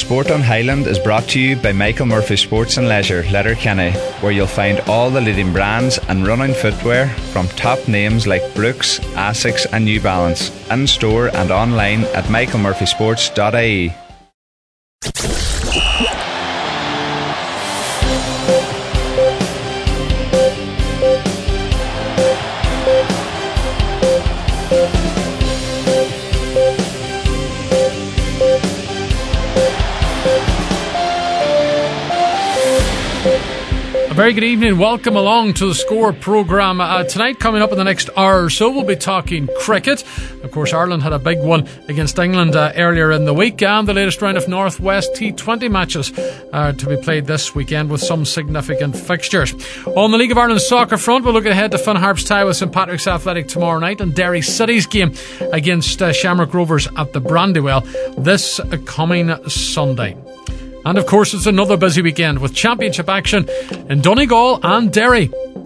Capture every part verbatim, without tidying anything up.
Sport on Highland is brought to you by Michael Murphy Sports and Leisure, Letterkenny, where you'll find all the leading brands and running footwear from top names like Brooks, Asics and New Balance, in store and online at michael murphy sports dot I E. A very good evening. Welcome along to the Score programme. Uh, tonight, coming up in the next hour or so, we'll be talking cricket. Of course, Ireland had a big one against England uh, earlier in the week, and the latest round of Northwest T twenty matches are to be played this weekend with some significant fixtures. On the League of Ireland soccer front, we'll look ahead to Finn Harp's tie with St Patrick's Athletic tomorrow night, and Derry City's game against uh, Shamrock Rovers at the Brandywell this uh, coming Sunday. And of course, it's another busy weekend with championship action in Donegal and Derry.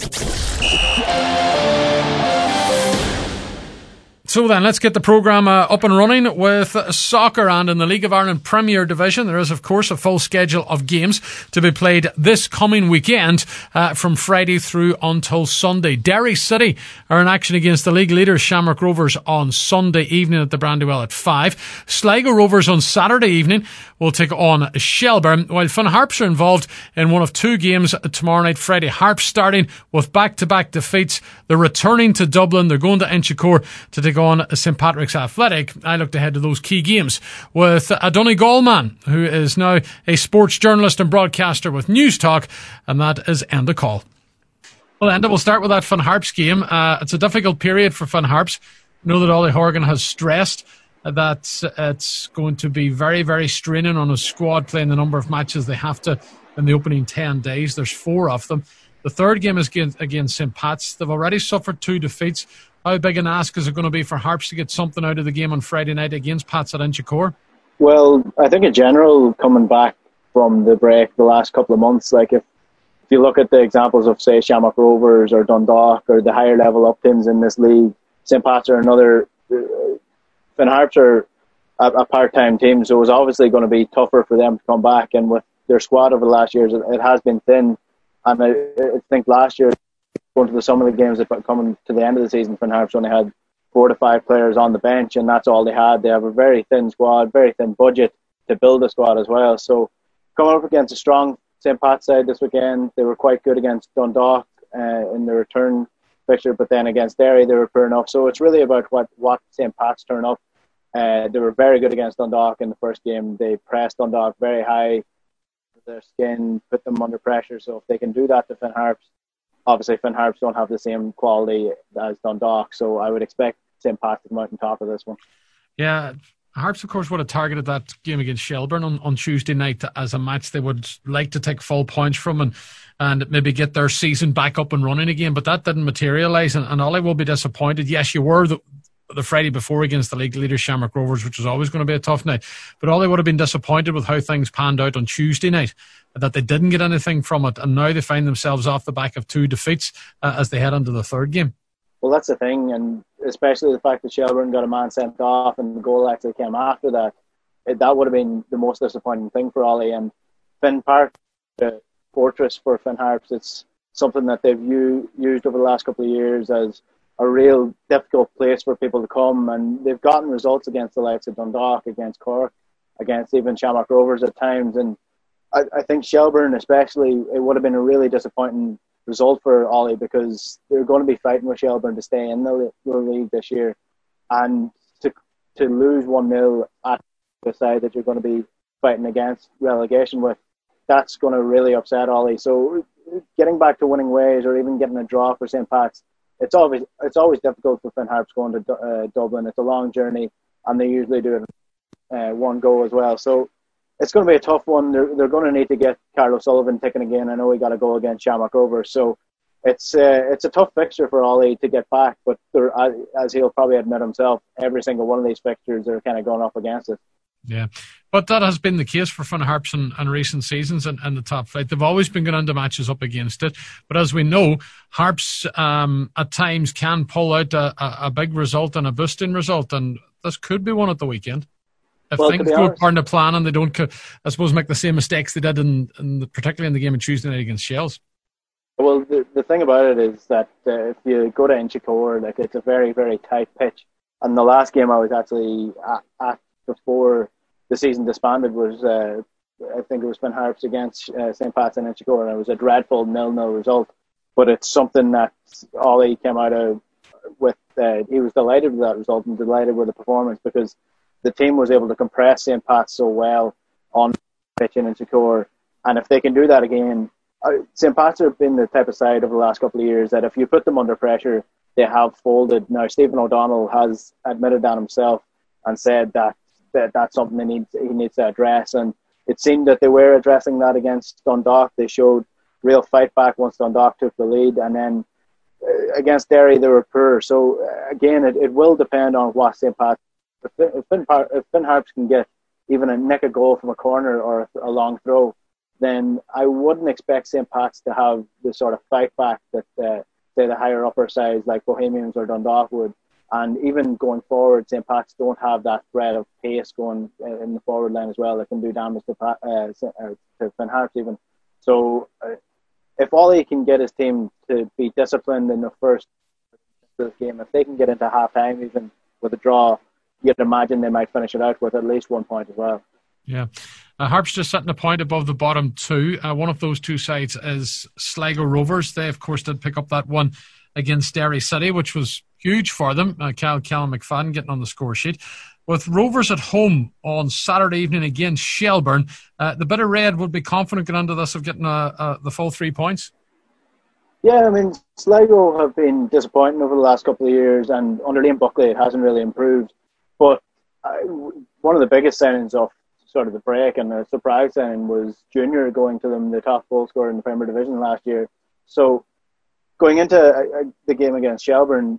So then, let's get the programme uh, up and running with uh, soccer. And in the League of Ireland Premier Division, there is, of course, a full schedule of games to be played this coming weekend uh, from Friday through until Sunday. Derry City are in action against the league leaders Shamrock Rovers on Sunday evening at the Brandywell at five. Sligo Rovers on Saturday evening will take on Shelbourne, while Finn Harps are involved in one of two games tomorrow night, Friday. Harps starting with back-to-back defeats. They're returning to Dublin. They're going to Inchicore to take on St Patrick's Athletic. I looked ahead to those key games with a Donegal man who is now a sports journalist and broadcaster with News Talk, and that is Enda Call. Well, Enda, we'll start with that Finn Harps game. Uh, it's a difficult period for Finn Harps. I know that Ollie Horgan has stressed that it's going to be very, very straining on his squad playing the number of matches they have to in the opening ten days. There's four of them. The third game is against St Pat's. They've already suffered two defeats. How big an ask is it going to be for Harps to get something out of the game on Friday night against Pats at Inchicore? Well, I think in general, coming back from the break the last couple of months, like if, if you look at the examples of, say, Shamrock Rovers or Dundalk or the higher level up teams in this league, St Pat's are another... Uh, Finn Harps are a, a part-time team, so it was obviously going to be tougher for them to come back. And with their squad over the last years, it, it has been thin. And I, I think last year, going to the, some of the games that coming to the end of the season, Finn Harps only had four to five players on the bench, and that's all they had. They have a very thin squad, very thin budget to build a squad as well. So coming up against a strong St Pat's side this weekend, they were quite good against Dundalk uh, in the return fixture, but then against Derry they were poor enough. So it's really about what, what St Pat's turn up. Uh, they were very good against Dundalk in the first game. They pressed Dundalk very high with their skin, put them under pressure. So if they can do that to Finn Harps, obviously Finn Harps don't have the same quality as Dundalk, so I would expect St Pat's to come out on top of this one. Yeah, Harps, of course, would have targeted that game against Shelbourne on, on Tuesday night as a match they would like to take full points from and, and maybe get their season back up and running again, but that didn't materialise, and, and Ollie will be disappointed. Yes, you were the, the Friday before against the league leader Shamrock Rovers, which was always going to be a tough night, but Ollie would have been disappointed with how things panned out on Tuesday night, that they didn't get anything from it, and now they find themselves off the back of two defeats uh, as they head into the third game. Well, that's the thing, and especially the fact that Shelbourne got a man sent off and the goal actually came after that, it, that would have been the most disappointing thing for Ollie. And Finn Park, the fortress for Finn Harps, it's something that they've u- used over the last couple of years as a real difficult place for people to come, and they've gotten results against the likes of Dundalk, against Cork, against even Shamrock Rovers at times, and I, I think Shelbourne especially, it would have been a really disappointing result for Ollie because they're going to be fighting with Shelbourne to stay in the, the league this year, and to to lose one nil at the side that you're going to be fighting against relegation with, that's going to really upset Ollie. So getting back to winning ways or even getting a draw for St Pat's, it's always it's always difficult for Finn Harps going to uh, Dublin. It's a long journey, and they usually do it uh, one go as well. So it's going to be a tough one. They're they're going to need to get Carlo Sullivan ticking again. I know he got a goal against Shamrock Rovers, so it's uh, it's a tough fixture for Ollie to get back. But as he'll probably admit himself, every single one of these fixtures are kind of going up against it. Yeah, but that has been the case for Finn Harps in, in recent seasons and, and the top flight. They've always been going into matches up against it. But as we know, Harps um, at times can pull out a, a, a big result and a boosting result, and this could be one at the weekend. if well, things go according to plan and they don't, I suppose, make the same mistakes they did, in, in the, particularly in the game on Tuesday night against Shells. Well, the, the thing about it is that uh, if you go to Inchicore, like, it's a very, very tight pitch. And the last game I was actually at, at before the season disbanded was, uh, I think it was Finn Harps against uh, Saint Pat's in Inchicore, and it was a dreadful nil-nil result. But it's something that Ollie came out of with. Uh, he was delighted with that result and delighted with the performance, because the team was able to compress Saint Pat's so well on the pitch in Inchicore. And if they can do that again, uh, Saint Pat's have been the type of side over the last couple of years that if you put them under pressure, they have folded. Now, Stephen O'Donnell has admitted that himself and said that, that that's something they need, he needs to address. And it seemed that they were addressing that against Dundalk. They showed real fight back once Dundalk took the lead, and then uh, against Derry they were poor. So uh, again, it, it will depend on what Saint Pat's. If, if, Finn, if Finn Harps can get even a nick a goal from a corner or a long throw, then I wouldn't expect Saint Pat's to have the sort of fight back that uh, say the higher upper sides like Bohemians or Dundalk would. And even going forward, Saint Pat's don't have that threat of pace going in the forward line as well that can do damage to, uh, to Finn Harps even. So uh, if Ollie can get his team to be disciplined in the first game, if they can get into half time even with a draw, you'd imagine they might finish it out with at least one point as well. Yeah. Uh, Harps just sitting a point above the bottom two. Uh, one of those two sides is Sligo Rovers. They, of course, did pick up that one against Derry City, which was huge for them. Uh, Cal Callum McFadden getting on the score sheet. With Rovers at home on Saturday evening against Shelburne, uh, the bit of red would be confident going into this of getting uh, uh, the full three points. Yeah, I mean, Sligo have been disappointing over the last couple of years, and under Liam Buckley it hasn't really improved. But uh, one of the biggest signings of sort of the break and the surprise signing was Junior going to them, the top goal scorer in the Premier Division last year. So going into uh, the game against Shelburne,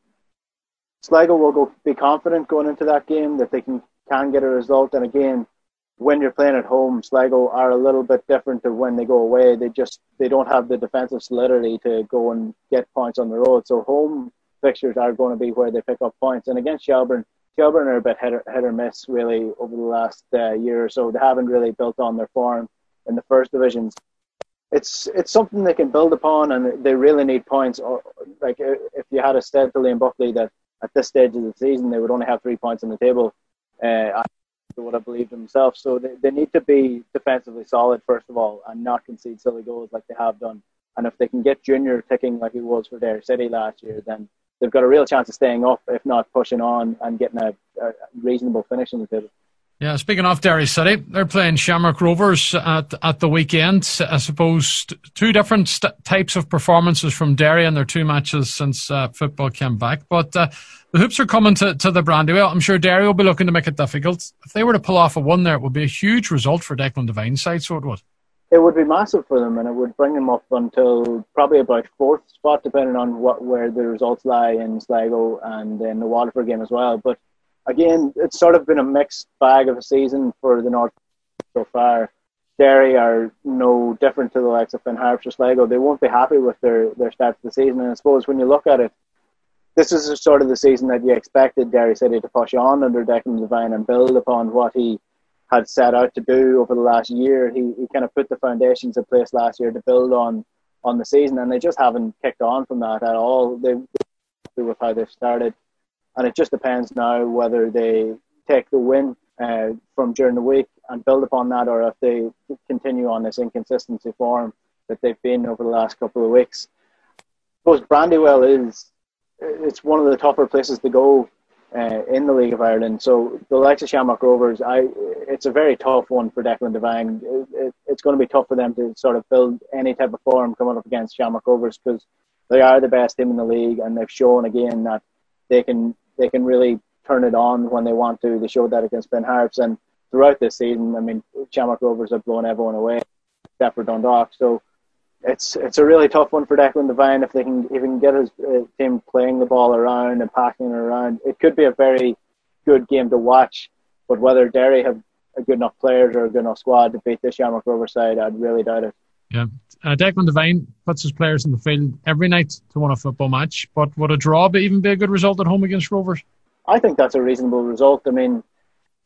Sligo will go be confident going into that game that they can, can get a result. And again, when you're playing at home, Sligo are a little bit different to when they go away. They just they don't have the defensive solidity to go and get points on the road. So home fixtures are going to be where they pick up points. And against Shelburne, Shelburne are a bit hit or, hit or miss really over the last uh, year or so. They haven't really built on their form in the first divisions. It's it's something they can build upon, and they really need points. Or, like if you had a said to Liam Buckley that at this stage of the season they would only have three points on the table, uh, I would have believed himself. So they, they need to be defensively solid first of all, and not concede silly goals like they have done. And if they can get Junior ticking like he was for Derry City last year, then they've got a real chance of staying up, if not pushing on and getting a, a reasonable finish in the table. Yeah, speaking of Derry City, they're playing Shamrock Rovers at at the weekend. I suppose two different st- types of performances from Derry in their two matches since uh, football came back. But uh, the Hoops are coming to, to the Brandywell. I'm sure Derry will be looking to make it difficult. If they were to pull off a win there, it would be a huge result for Declan Devine's side, so it would. It would be massive for them, and it would bring them up until probably about fourth spot, depending on what where the results lie in Sligo and in the Waterford game as well. But again, it's sort of been a mixed bag of a season for the North so far. Derry are no different to the likes of Finn Harps or Sligo. They won't be happy with their, their start to the season. And I suppose when you look at it, this is sort of the season that you expected Derry City to push on under Declan Devine and build upon what he had set out to do over the last year. He he kind of put the foundations in place last year to build on on the season, and they just haven't kicked on from that at all. They with how they've started. And it just depends now whether they take the win uh, from during the week and build upon that, or if they continue on this inconsistency form that they've been over the last couple of weeks. I suppose Brandywell is it's one of the tougher places to go uh, in the League of Ireland. So the likes of Shamrock Rovers, I it's a very tough one for Declan Devine. It, it, it's going to be tough for them to sort of build any type of form coming up against Shamrock Rovers, because they are the best team in the league, and they've shown again that they can they can really turn it on when they want to. They showed that against Finn Harps, and throughout this season, I mean, Shamrock Rovers have blown everyone away except for Dundalk. So it's it's a really tough one for Declan Devine. If they can if he can get his uh, team playing the ball around and passing it around, it could be a very good game to watch. But whether Derry have a good enough players or a good enough squad to beat the Shamrock Rovers side, I'd really doubt it. Yeah, uh, Declan Devine puts his players in the field every night to win a football match. But would a draw be even be a good result at home against Rovers? I think that's a reasonable result. I mean,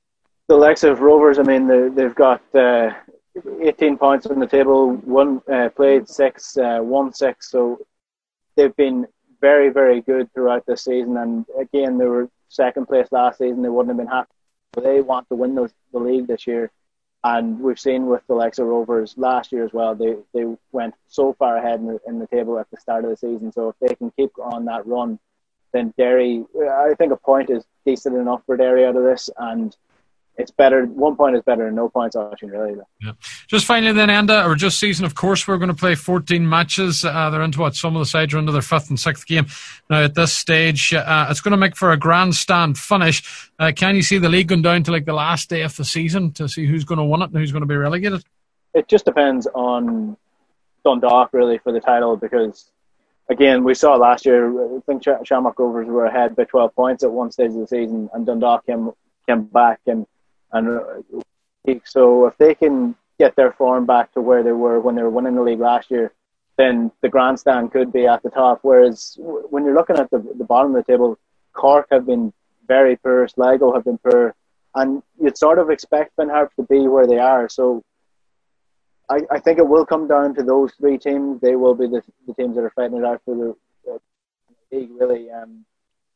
the likes of Rovers, I mean, they, they've got uh, eighteen points on the table, one uh, played six, uh, won six, so they've been very, very good throughout this season. And again, they were second place last season. They wouldn't have been happy. They want to win the, the league this year. And we've seen with the likes of Rovers last year as well, they, they went so far ahead in the, in the table at the start of the season. So if they can keep on that run, then Derry, I think a point is decent enough for Derry out of this. And it's better, one point is better than no points, actually, really. Yeah. Just finally then, Enda, or just season, of course, we're going to play fourteen matches. Uh, they're into what? Some of the sides are into their fifth and sixth game. Now, at this stage, uh, it's going to make for a grandstand finish. Uh, can you see the league going down to like the last day of the season to see who's going to win it and who's going to be relegated? It just depends on Dundalk, really, for the title, because, again, we saw last year, I think Shamrock Rovers were ahead by twelve points at one stage of the season, and Dundalk came, came back and And so if they can get their form back to where they were when they were winning the league last year, then the grandstand could be at the top. Whereas when you're looking at the, the bottom of the table, Cork have been very poor, Sligo have been poor, and you'd sort of expect Ben Harp to be where they are. So I, I think it will come down to those three teams. They will be the, the teams that are fighting it out for the, the league, really. Um,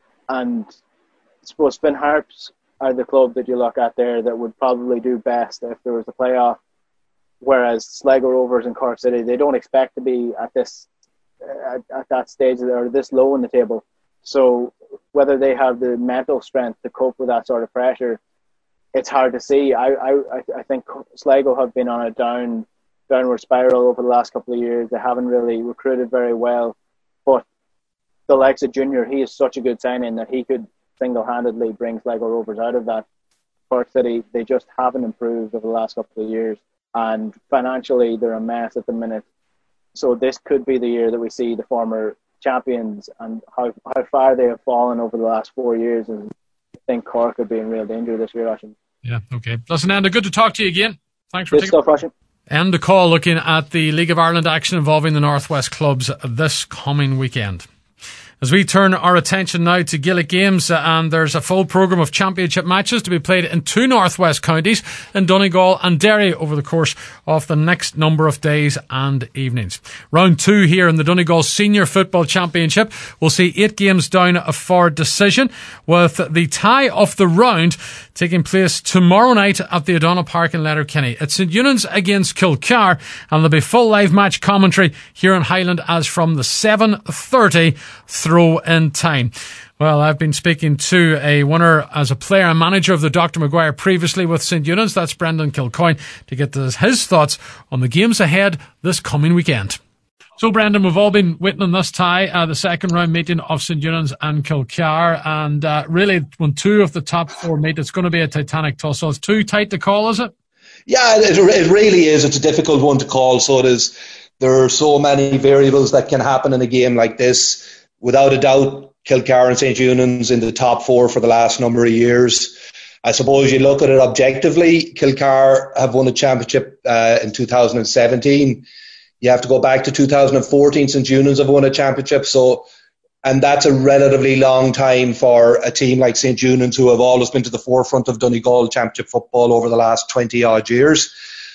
and I suppose Ben Harp's are the club that you look at there that would probably do best if there was a playoff, whereas Sligo Rovers and Cork City, they don't expect to be at this at, at that stage or this low in the table. So whether they have the mental strength to cope with that sort of pressure, it's hard to see. I I, I think Sligo have been on a down downward spiral over the last couple of years. They haven't really recruited very well, but the likes of Junior, he is such a good signing that he could single-handedly brings Sligo Rovers out of that. Cork City, they just haven't improved over the last couple of years, and financially they're a mess at the minute. So this could be the year that we see the former champions and how how far they have fallen over the last four years. And I think Cork could be in real danger this year, Oisín. Yeah, okay. Listen, Enda, good to talk to you again. Thanks for good taking stuff, Oisín. And a call looking at the League of Ireland action involving the Northwest clubs this coming weekend. As we turn our attention now to Gaelic games, uh, and there's a full programme of championship matches to be played in two Northwest counties, in Donegal and Derry, over the course of the next number of days and evenings. Round two here in the Donegal Senior Football Championship will see eight games down for decision, with the tie of the round taking place tomorrow night at the O'Donnell Park in Letterkenny. It's St Eunan's against Kilcar, and there'll be full live match commentary here in Highland as from the seven thirty throw in time. Well, I've been speaking to a winner as a player and manager of the Doctor Maguire previously with St Eunan's. That's Brendan Kilcoyne, to get his thoughts on the games ahead this coming weekend. So, Brendan, we've all been witnessing this tie, uh, the second round meeting of St Eunan's and Kilcar, and uh, really, when two of the top four meet, it's going to be a titanic tussle. It's too tight to call, is it? Yeah, it, it really is. It's a difficult one to call. So it is. There are so many variables that can happen in a game like this. Without a doubt, Kilcar and St Eunan's in the top four for the last number of years. I suppose you look at it objectively, Kilcar have won a championship uh, in two thousand seventeen. You have to go back to two thousand fourteen, St Eunan's have won a championship. So, and that's a relatively long time for a team like St Eunan's, who have always been to the forefront of Donegal championship football over the last twenty odd years.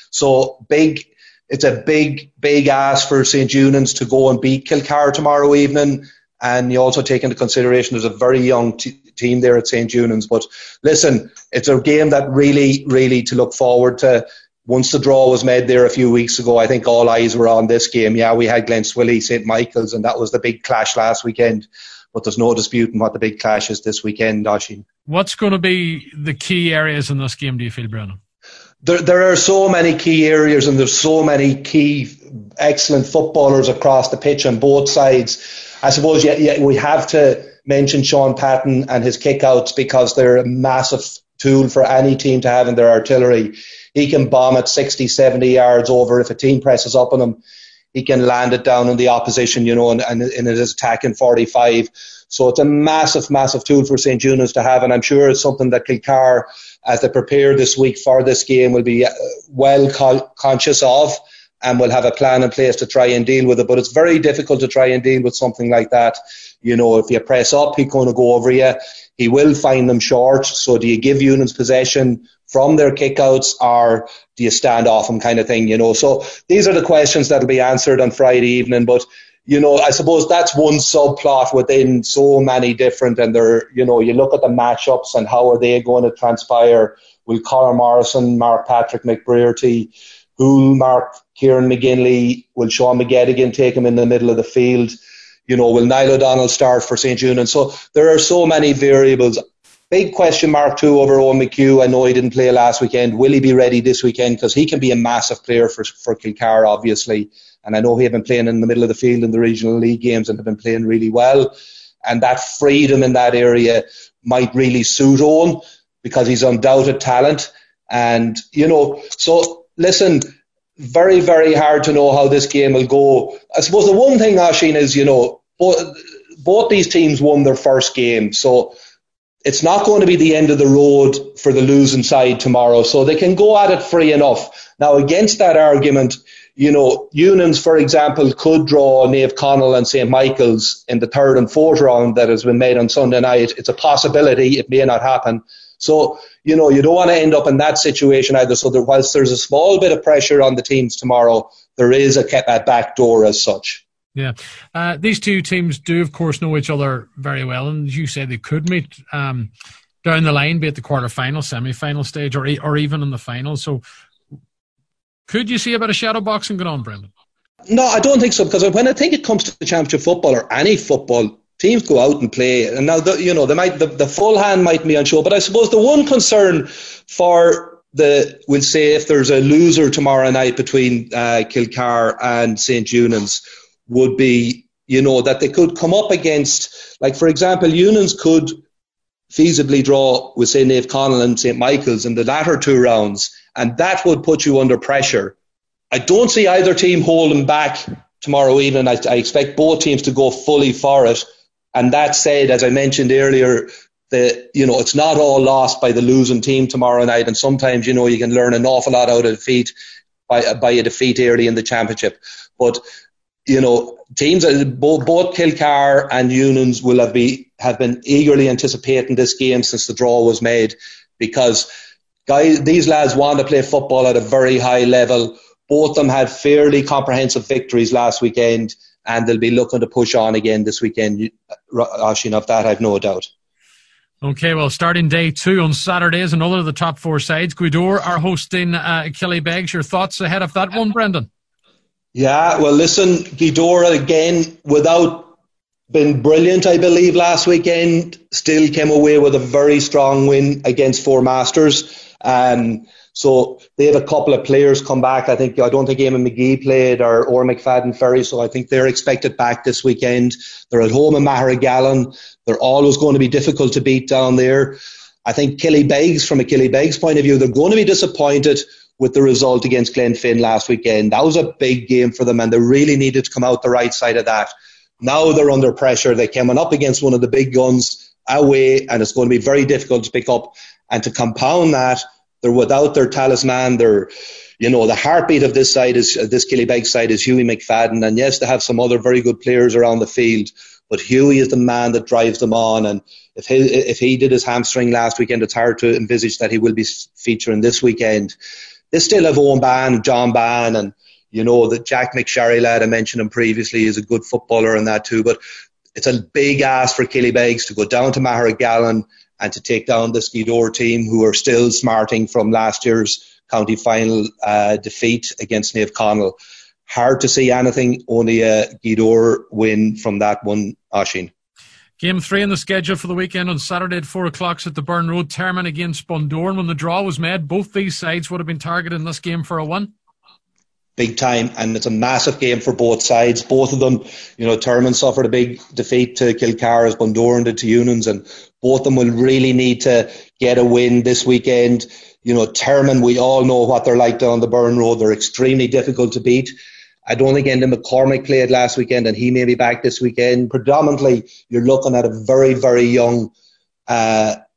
So big, it's a big, big ask for St Eunan's to go and beat Kilcar tomorrow evening. And you also take into consideration there's a very young t- team there at St Eunan's. But listen, it's a game that really, really to look forward to. Once the draw was made there a few weeks ago, I think all eyes were on this game. Yeah, we had Glenswilly, St Michael's, and that was the big clash last weekend. But there's no disputing what the big clash is this weekend, Oisín. What's going to be the key areas in this game, do you feel, Brennan? There, there are so many key areas, and there's so many key, excellent footballers across the pitch on both sides. I suppose yeah, yeah, we have to mention Sean Patton and his kickouts, because they're a massive tool for any team to have in their artillery. He can bomb at sixty, seventy yards over. If a team presses up on him, he can land it down on the opposition, you know, and, and in his attack in forty-five. So it's a massive, massive tool for St Eunan's to have, and I'm sure it's something that Kilcar, as they prepare this week for this game, will be well co- conscious of. and will have a plan in place to try and deal with it. But it's very difficult to try and deal with something like that. You know, if you press up, he's going to go over you. He will find them short. So do you give Union's possession from their kickouts, or do you stand off them, kind of thing, you know? So these are the questions that will be answered on Friday evening. But, you know, I suppose that's one subplot within so many different, and they're, you know, you look at the matchups and how are they going to transpire. Will Conor Morrison mark Patrick McBrearty? Who'll mark Kieran McGinley? Will Sean McGettigan take him in the middle of the field? You know, will Niall O'Donnell start for Saint Union? So there are so many variables. Big question mark too over Owen McHugh. I know he didn't play last weekend. Will he be ready this weekend? Because he can be a massive player for for Kilcar, obviously. And I know he had been playing in the middle of the field in the regional league games and have been playing really well. And that freedom in that area might really suit Owen, because he's undoubted talent. And, you know, so listen, very, very hard to know how this game will go. I suppose the one thing, Oisín, is, you know, both, both these teams won their first game. So it's not going to be the end of the road for the losing side tomorrow. So they can go at it free enough. Now, against that argument, you know, Unions, for example, could draw Naomh Conaill and Saint Michael's in the third and fourth round that has been made on Sunday night. It's a possibility. It may not happen. So, you know, you don't want to end up in that situation either. So there, whilst there's a small bit of pressure on the teams tomorrow, there is a, a back door as such. Yeah. Uh, these two teams do, of course, know each other very well. And as you said, they could meet um, down the line, be it the quarter-final, semi-final stage, or, or even in the final. So could you see a bit of shadow boxing going on, Brendan? No, I don't think so, because when I think it comes to the championship football or any football, teams go out and play, and now the, you know they might the, the full hand might be on show. But I suppose the one concern for the we'll say if there's a loser tomorrow night between uh, Kilcar and Saint Unions would be, you know, that they could come up against, like for example, Unions could feasibly draw with say Naomh Conaill and Saint Michael's in the latter two rounds, and that would put you under pressure. I don't see either team holding back tomorrow evening. I, I expect both teams to go fully for it. And that said, as I mentioned earlier, the you know it's not all lost by the losing team tomorrow night. And sometimes, you know, you can learn an awful lot out of defeat by by a defeat early in the championship. But you know, teams both both Kilcar and Unions will have be have been eagerly anticipating this game since the draw was made, because guys, these lads want to play football at a very high level. Both of them had fairly comprehensive victories last weekend, and they'll be looking to push on again this weekend. Oisín, of that I've no doubt. Okay, well, starting day two on Saturday is another of the top four sides. Gweedore are hosting uh, Killybegs. Your thoughts ahead of that one, Brendan? Yeah, well, listen, Gweedore again, without being brilliant, I believe, last weekend, still came away with a very strong win against Four Masters. Um, so they have a couple of players come back. I think I don't think Eamon McGee played, or or McFadden Ferry, so I think they're expected back this weekend. They're at home in Maharegallen. They're always going to be difficult to beat down there. I think Killybegs, from a Killybegs point of view, they're going to be disappointed with the result against Glenfin last weekend. That was a big game for them, and they really needed to come out the right side of that. Now they're under pressure. They're coming up against one of the big guns away, and it's going to be very difficult to pick up. And to compound that, they're without their talisman. They're, you know, the heartbeat of this side is uh, this Killybegs side is Hughie McFadden, and yes, they have some other very good players around the field, but Hughie is the man that drives them on. And if he if he did his hamstring last weekend, it's hard to envisage that he will be featuring this weekend. They still have Owen Ban, John Ban, and you know the Jack McSherry lad I mentioned him previously is a good footballer and that too. But it's a big ask for Killybegs to go down to Maharegallen and to take down this Gweedore team, who are still smarting from last year's county final uh, defeat against Naomh Conaill. Hard to see anything, only a Gweedore win from that one, Oisín. Game three in the schedule for the weekend on Saturday at four o'clock at the Burn Road. Termon against Bundoran. When the draw was made, both these sides would have been targeted in this game for a win. Big time, and it's a massive game for both sides. Both of them, you know, Termon suffered a big defeat to Kilcar as Bundoran did to Unions, and both of them will really need to get a win this weekend. You know, Termon, we all know what they're like down the Burn Road. They're extremely difficult to beat. I don't think Enda McCormick played last weekend, and he may be back this weekend. Predominantly, you're looking at a very, very young uh,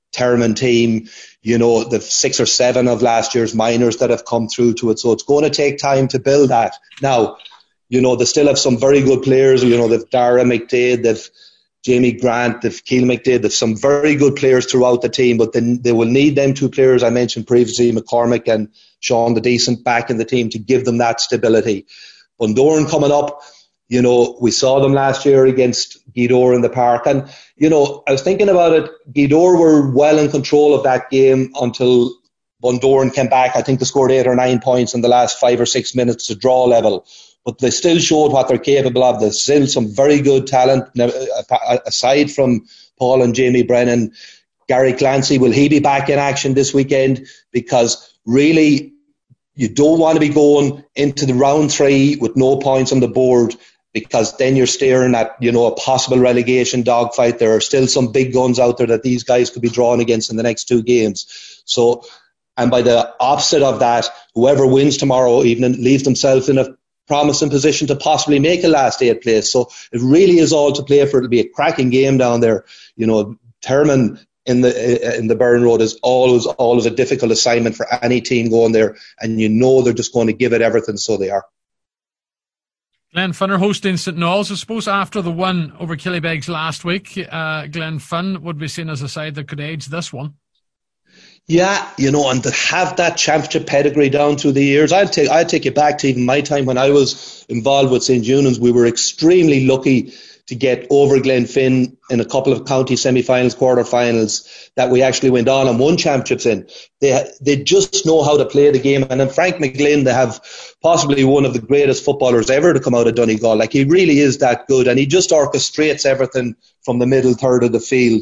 Terman team. You know, the six or seven of last year's minors that have come through to it. So it's going to take time to build that. Now, you know, they still have some very good players. You know, they've Dara McDade, they've Jamie Grant, they've Keil McDade, they've some very good players throughout the team, but then they will need them two players I mentioned previously, McCormick and Sean the Decent, back in the team to give them that stability. Bundoran coming up, you know, we saw them last year against Gweedore in the park. And, you know, I was thinking about it, Gweedore were well in control of that game until Bundoran came back. I think they scored eight or nine points in the last five or six minutes to draw level. But they still showed what they're capable of. There's still some very good talent. Aside from Paul and Jamie Brennan, Gary Clancy, will he be back in action this weekend? Because really, you don't want to be going into the round three with no points on the board, because then you're staring at, you know, a possible relegation dogfight. There are still some big guns out there that these guys could be drawn against in the next two games. So, and by the opposite of that, whoever wins tomorrow evening leaves themselves in a promising position to possibly make a last eight place. So it really is all to play for. It'll be a cracking game down there. You know, Terman in the in the Burren Road is always always a difficult assignment for any team going there, and you know they're just going to give it everything, so they are. Glenfin are hosting St Noel's. I suppose after the win over Killybegs last week, uh, Glenfin would be seen as a side that could edge this one. Yeah, you know, and to have that championship pedigree down through the years, I'll take I'll take you back to even my time when I was involved with Saint Eunan's. We were extremely lucky to get over Glenfin in a couple of county semi-finals, quarter-finals that we actually went on and won championships in. They they just know how to play the game. And in Frank McGlynn, they have possibly one of the greatest footballers ever to come out of Donegal. Like, he really is that good, and he just orchestrates everything from the middle third of the field.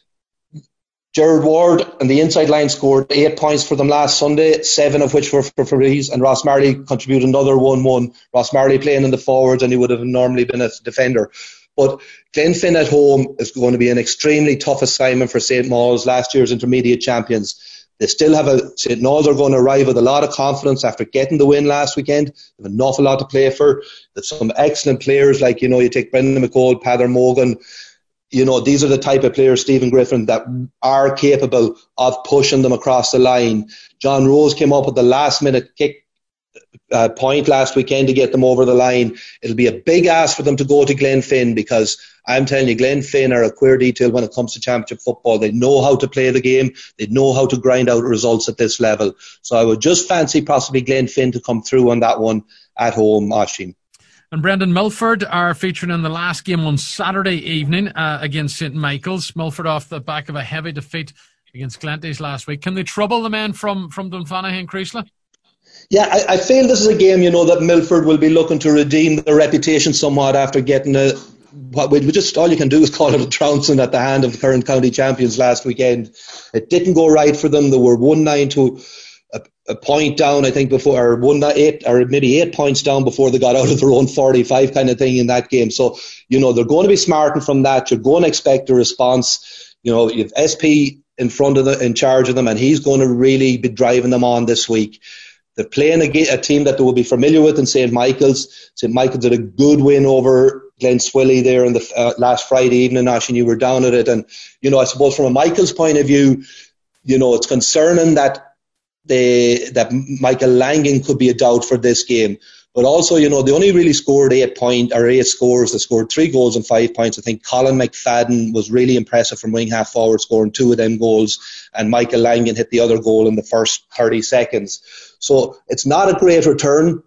Gerard Ward on the inside line scored eight points for them last Sunday, seven of which were for Farees, and Ross Marley contributed another one one. Ross Marley playing in the forwards, and he would have normally been a defender. But Glenfin at home is going to be an extremely tough assignment for Saint Mauls, last year's intermediate champions. They still have a Saint Mauls are going to arrive with a lot of confidence after getting the win last weekend. They have an awful lot to play for. There's some excellent players, like, you know, you take Brendan McCall, Pather Morgan. You know, these are the type of players, Stephen Griffin, that are capable of pushing them across the line. John Rose came up with the last minute kick uh, point last weekend to get them over the line. It'll be a big ask for them to go to Glenfin, because I'm telling you, Glenfin are a queer detail when it comes to championship football. They know how to play the game. They know how to grind out results at this level. So I would just fancy possibly Glenfin to come through on that one at home, Oisín. And Brendan, Milford are featuring in the last game on Saturday evening uh, against Saint Michael's. Milford off the back of a heavy defeat against Glenties last week. Can they trouble the men from, from Dunfanaghy and Creasla? Yeah, I, I feel this is a game, you know, that Milford will be looking to redeem their reputation somewhat after getting a, what we just, all you can do is call it a trouncing at the hand of the current county champions last weekend. It didn't go right for them. They were one nine to a, a point down, I think, before, or one eight, or maybe eight points down before they got out of their own forty-five kind of thing in that game. So, you know, they're going to be smarting from that. You're going to expect a response. You know, you have S P in front of the, in charge of them, and he's going to really be driving them on this week. They're playing a, a team that they will be familiar with in Saint Michael's. Saint Michael's did a good win over Glen Swilly there in the uh, last Friday evening. Actually, you were down at it, and you know, I suppose from a Michael's point of view, you know, it's concerning that they that Michael Langan could be a doubt for this game. But also, you know, they only really scored eight point or eight scores. They scored three goals and five points. I think Colin McFadden was really impressive from wing half forward, scoring two of them goals, and Michael Langan hit the other goal in the first thirty seconds. So it's not a great return,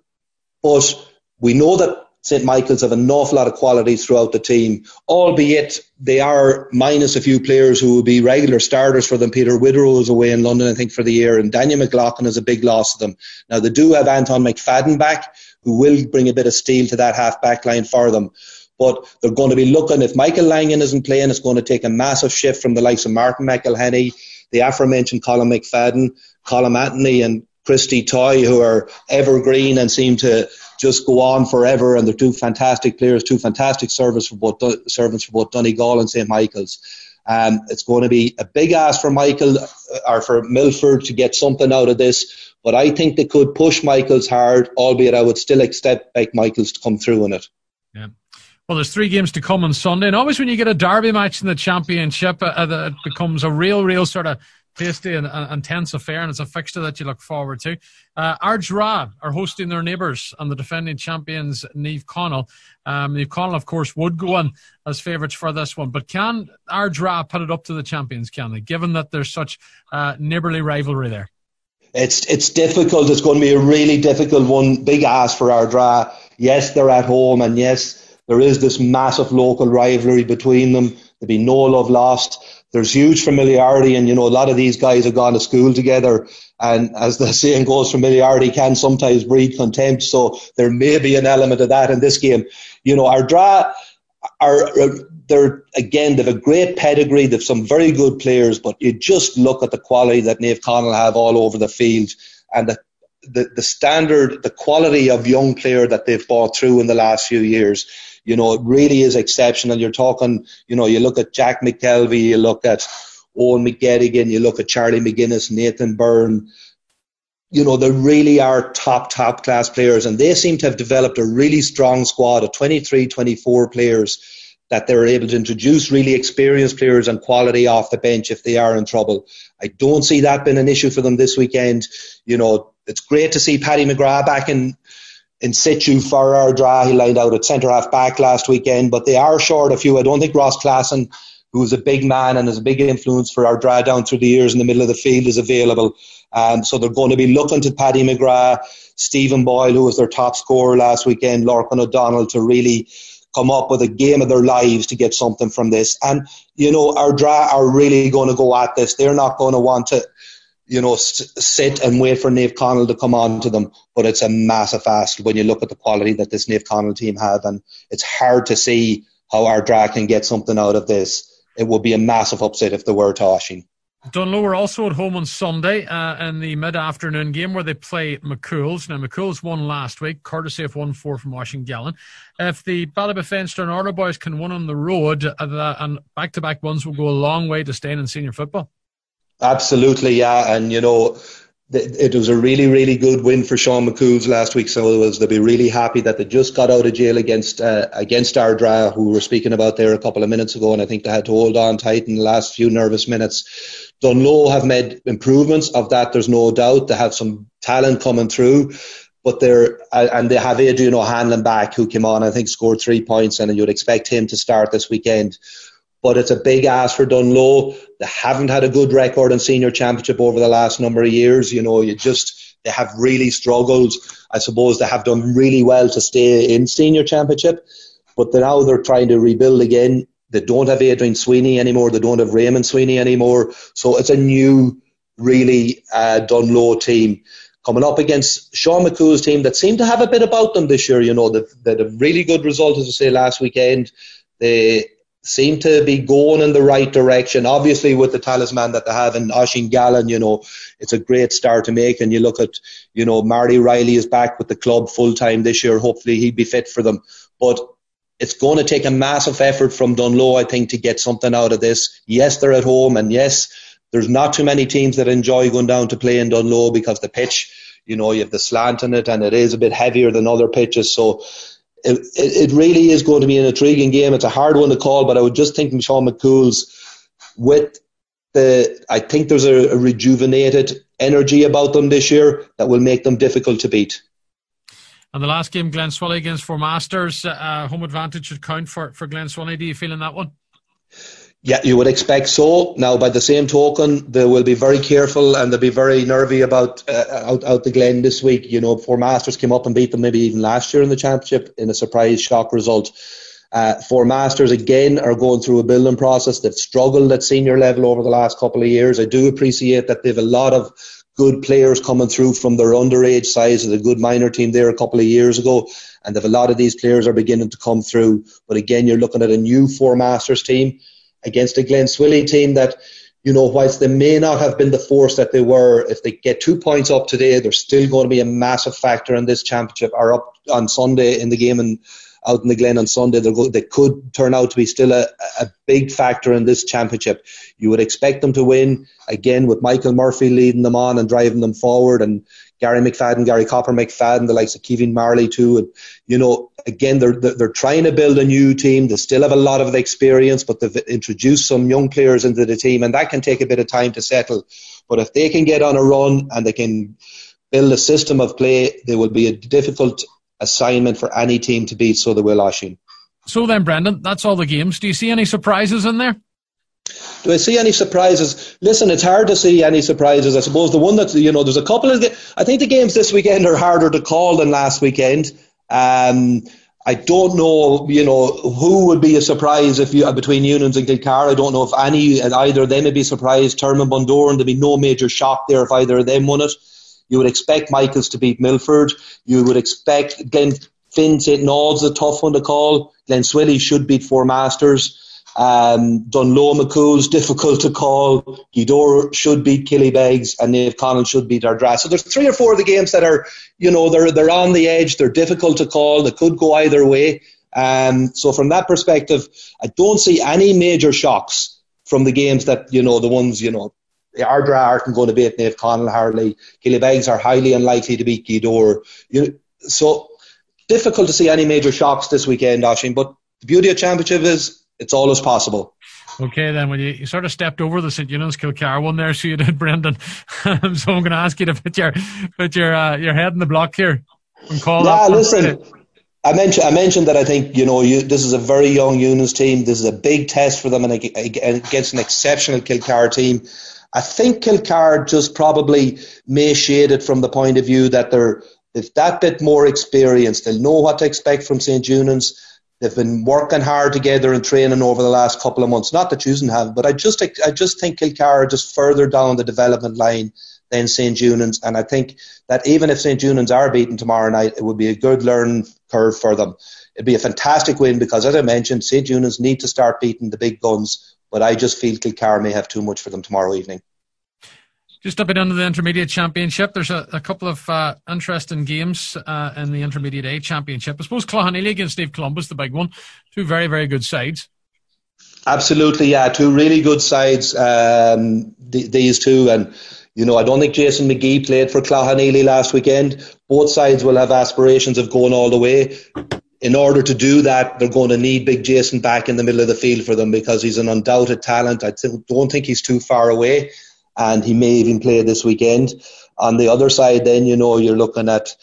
but we know that Saint Michael's have an awful lot of qualities throughout the team, albeit they are minus a few players who will be regular starters for them. Peter Witherow is away in London, I think, for the year, and Daniel McLaughlin is a big loss to them. Now, they do have Anton McFadden back, who will bring a bit of steel to that half-back line for them. But they're going to be looking, if Michael Langan isn't playing, it's going to take a massive shift from the likes of Martin McElhenney, the aforementioned Colin McFadden, Colin Anthony and Christy Toy, who are evergreen and seem to just go on forever, and they're two fantastic players, two fantastic servants for both servants for both Donegal and Saint Michael's. Um, it's going to be a big ask for Michael or for Milford to get something out of this, but I think they could push Michael's hard, albeit I would still expect Michael's to come through in it. Yeah. Well, there's three games to come on Sunday, and always when you get a derby match in the Championship, uh, it becomes a real, real sort of tasty and uh, intense affair, and it's a fixture that you look forward to. Uh, Ardra are hosting their neighbours and the defending champions, Naomh Conaill. Um, Naomh Conaill, of course, would go in as favourites for this one, but can Ardra put it up to the champions, can they, given that there's such uh, neighbourly rivalry there? It's it's difficult. It's going to be a really difficult one. Big ask for Ardra. Yes, they're at home, and yes, there is this massive local rivalry between them. There'll be no love lost. There's huge familiarity, and you know a lot of these guys have gone to school together. And as the saying goes, familiarity can sometimes breed contempt. So there may be an element of that in this game. You know, Ardra are they're again they've a great pedigree. They've some very good players, but you just look at the quality that Naomh Conaill have all over the field, and the the, the standard, the quality of young player that they've brought through in the last few years. You know, it really is exceptional. You're talking, you know, you look at Jack McKelvey, you look at Owen McGettigan, you look at Charlie McGuinness, Nathan Byrne. You know, they really are top, top class players, and they seem to have developed a really strong squad of twenty-three, twenty-four players that they're able to introduce really experienced players and quality off the bench if they are in trouble. I don't see that being an issue for them this weekend. You know, it's great to see Paddy McGrath back in in situ for Ardra. He lined out at centre half back last weekend, but they are short a few. I don't think Ross Klassen, who's a big man and is a big influence for Ardra down through the years in the middle of the field, is available. Um, so they're going to be looking to Paddy McGrath, Stephen Boyle, who was their top scorer last weekend, Lorcan O'Donnell, to really come up with a game of their lives to get something from this. And, you know, Ardra are really going to go at this. They're not going to want to, you know, sit and wait for Naomh Conaill to come on to them. But it's a massive ask when you look at the quality that this Naomh Conaill team have, and it's hard to see how Ardra can get something out of this. It would be a massive upset if they were to Oisín. Dunloe are also at home on Sunday uh, in the mid-afternoon game where they play McCools. Now, McCools won last week, courtesy of one four from Washington. If the Ballybofenster and Orla boys can win on the road, uh, and back-to-back ones will go a long way to staying in senior football. Absolutely, yeah. And, you know, it was a really, really good win for Sean McCools last week, so it was, they'll be really happy that they just got out of jail against uh, against Ardra, who we were speaking about there a couple of minutes ago, and I think they had to hold on tight in the last few nervous minutes. Dunloe have made improvements of that, there's no doubt. They have some talent coming through, but they're uh, and they have Adrian O'Hanlon back, who came on, I think scored three points, and you'd expect him to start this weekend. But it's a big ask for Dunloe. They haven't had a good record in senior championship over the last number of years. You know, you just they have really struggled. I suppose they have done really well to stay in senior championship, but now they're trying to rebuild again. They don't have Adrian Sweeney anymore. They don't have Raymond Sweeney anymore. So it's a new, really uh, Dunloe team coming up against Sean McCool's team that seemed to have a bit about them this year. You know, they had a really good result, as I say, last weekend. They seem to be going in the right direction. Obviously, with the talisman that they have in Oisín Gallen, you know, it's a great start to make. And you look at, you know, Marty Riley is back with the club full time this year. Hopefully he'll be fit for them. But it's going to take a massive effort from Dunloe, I think, to get something out of this. Yes, they're at home, and yes, there's not too many teams that enjoy going down to play in Dunloe because the pitch, you know, you have the slant in it, and it is a bit heavier than other pitches. So It, it really is going to be an intriguing game. It's a hard one to call, but I would just think Sean McCool's with the, I think there's a, a rejuvenated energy about them this year that will make them difficult to beat. And the last game, Glen Swilly against Four Masters, uh, home advantage should count for, for Glen Swilly. Do you feel in that one? Yeah, you would expect so. Now, by the same token, they will be very careful and they'll be very nervy about uh, out, out the Glen this week. You know, Four Masters came up and beat them maybe even last year in the championship in a surprise shock result. Uh, Four Masters, again, are going through a building process. They've struggled at senior level over the last couple of years. I do appreciate that they've a lot of good players coming through from their underage size of the good minor team there a couple of years ago. And they've a lot of these players are beginning to come through. But again, you're looking at a new Four Masters team against a Glen Swilly team that, you know, whilst they may not have been the force that they were, if they get two points up today, they're still going to be a massive factor in this championship, or up on Sunday in the game and out in the Glen on Sunday. Go, they could turn out to be still a, a big factor in this championship. You would expect them to win, again, with Michael Murphy leading them on and driving them forward, and Gary McFadden, Gary Copper McFadden, the likes of Kevin Marley too. And, you know, again, they're, they're trying to build a new team. They still have a lot of the experience, but they've introduced some young players into the team, and that can take a bit of time to settle. But if they can get on a run and they can build a system of play, they will be a difficult assignment for any team to beat, so they will, Oisín. So then, Brendan, that's all the games. Do you see any surprises in there? Do I see any surprises? Listen, it's hard to see any surprises. I suppose the one that, you know, there's a couple of, I think the games this weekend are harder to call than last weekend. Um, I don't know, you know, who would be a surprise if you between Unions and Kilcar. I don't know if any, and either of them would be surprised. Termon Bundoran, there'd be no major shock there if either of them won it. You would expect Michaels to beat Milford. You would expect Glen Finn Saint Naud's a tough one to call. Glen Swilly should beat Four Masters. Um, Dunloe McCool's difficult to call. Gweedore should beat Killybegs, and Naomh Conaill should beat Ardra. So there's three or four of the games that are, you know, they're they're on the edge. They're difficult to call. They could go either way. Um, so from that perspective, I don't see any major shocks from the games that, you know, the ones, you know, Ardra aren't going to beat Naomh Conaill hardly. Killybegs are highly unlikely to beat Gweedore. You, so difficult to see any major shocks this weekend, Oisín. But the beauty of championship is it's always possible. Okay, then, when you, you sort of stepped over the Saint Eunan's Kilcar one there, so you did, Brendan. So I'm going to ask you to put your put your uh, your head in the block here and call yeah, that. Yeah, listen, I mentioned I mentioned that I think, you know, you, this is a very young Eunan's team. This is a big test for them, and against an exceptional Kilcar team. I think Kilcar just probably may shade it from the point of view that they're they've that bit more experience. They'll know what to expect from Saint Eunan's. They've been working hard together and training over the last couple of months. Not that Eunan's have, but I just I just think Kilcar are just further down the development line than Saint Eunan's. And I think that even if Saint Eunan's are beaten tomorrow night, it would be a good learning curve for them. It'd be a fantastic win because, as I mentioned, Saint Eunan's need to start beating the big guns. But I just feel Kilcar may have too much for them tomorrow evening. Just up and into the Intermediate Championship, there's a, a couple of uh, interesting games uh, in the Intermediate A Championship. I suppose Cloughaneely against Steve Columbus, the big one. Two very, very good sides. Absolutely, yeah. Two really good sides, um, th- these two. And, you know, I don't think Jason McGee played for Cloughaneely last weekend. Both sides will have aspirations of going all the way. In order to do that, they're going to need big Jason back in the middle of the field for them because he's an undoubted talent. I th- don't think he's too far away. And he may even play this weekend. On the other side, then, you know, you're looking at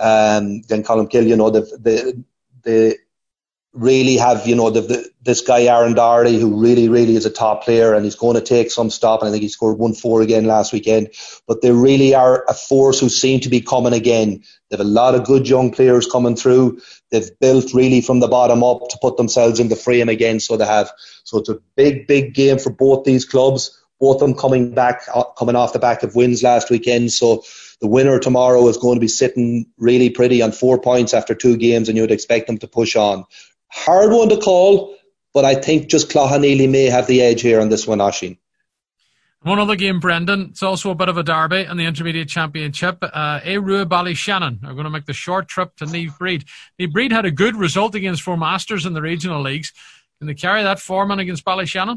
um, Glencolmcille, you know, the, the, the really have, you know, the, the, this guy, Aaron Doherty, who really, really is a top player, and he's going to take some stop. And I think he scored one four again last weekend. But they really are a force who seem to be coming again. They have a lot of good young players coming through. They've built really from the bottom up to put themselves in the frame again. So they have. So it's a big, big game for both these clubs. Both of them coming back, coming off the back of wins last weekend. So the winner tomorrow is going to be sitting really pretty on four points after two games, and you would expect them to push on. Hard one to call, but I think just Cloughaneely may have the edge here on this one, Oisín. One other game, Brendan. It's also a bit of a derby in the Intermediate Championship. Uh, Éire Ballyshannon are going to make the short trip to Niamh Bríd. Niamh Bríd had a good result against Four Masters in the regional leagues. Can they carry that form on against Ballyshannon?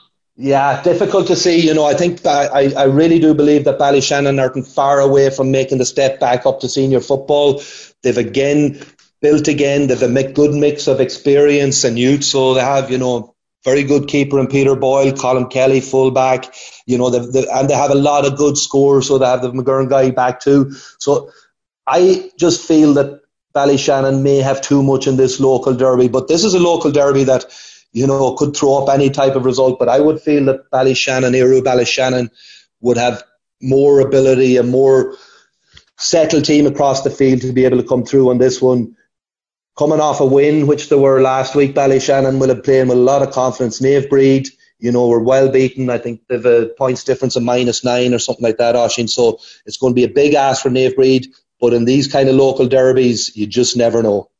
Yeah, difficult to see. You know, I think I, I really do believe that Ballyshannon aren't far away from making the step back up to senior football. They've again built again. They've a good mix of experience and youth. So they have, you know, very good keeper in Peter Boyle, Colin Kelly, fullback. You know, they've, they've, and they have a lot of good scores. So they have the McGurn guy back too. So I just feel that Ballyshannon may have too much in this local derby. But this is a local derby that, you know, could throw up any type of result, but I would feel that Ballyshannon, Éire Ballyshannon, would have more ability, a more settled team across the field to be able to come through on this one. Coming off a win, which they were last week, Ballyshannon will have played with a lot of confidence. Niamh Bríd, you know, were well beaten. I think they've a points difference of minus nine or something like that, Oisín. So it's going to be a big ask for Niamh Bríd, but in these kind of local derbies, you just never know.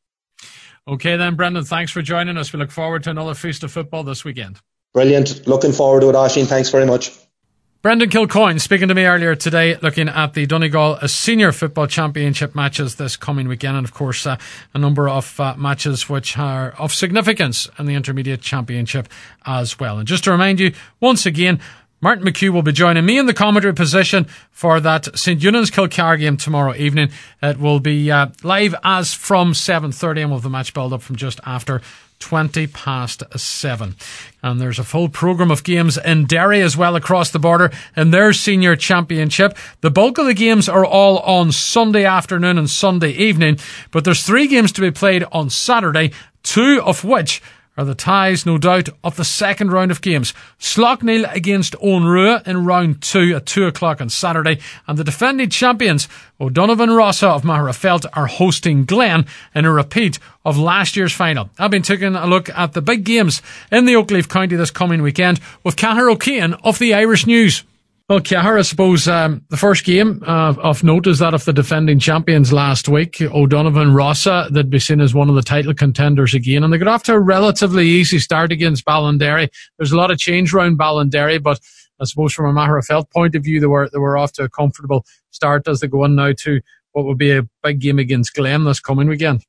Okay then, Brendan, thanks for joining us. We look forward to another feast of football this weekend. Brilliant. Looking forward to it, Oisín. Thanks very much. Brendan Kilcoyne speaking to me earlier today, looking at the Donegal Senior Football Championship matches this coming weekend, and of course uh, a number of uh, matches which are of significance in the Intermediate Championship as well. And just to remind you, once again, Martin McHugh will be joining me in the commentary position for that St Eunan's Kilcar game tomorrow evening. It will be uh, live as from seven thirty, and we'll have the match build up from just after twenty past seven. And there's a full programme of games in Derry as well across the border in their senior championship. The bulk of the games are all on Sunday afternoon and Sunday evening, but there's three games to be played on Saturday, two of which are the ties, no doubt, of the second round of games. Slaughtneil against Owenrua in round two at two o'clock on Saturday, and the defending champions, O'Donovan Rossa of Magherafelt, are hosting Glen in a repeat of last year's final. I've been taking a look at the big games in the Oakleaf County this coming weekend with Cahir O'Kane of the Irish News. Well, Cahir, I suppose um, the first game uh, of note is that of the defending champions last week, O'Donovan Rossa. They'd be seen as one of the title contenders again, and they got off to a relatively easy start against Ballinderry. There's a lot of change around Ballinderry, but I suppose from a Magherafelt point of view, they were they were off to a comfortable start as they go on now to what would be a big game against Glen this coming weekend.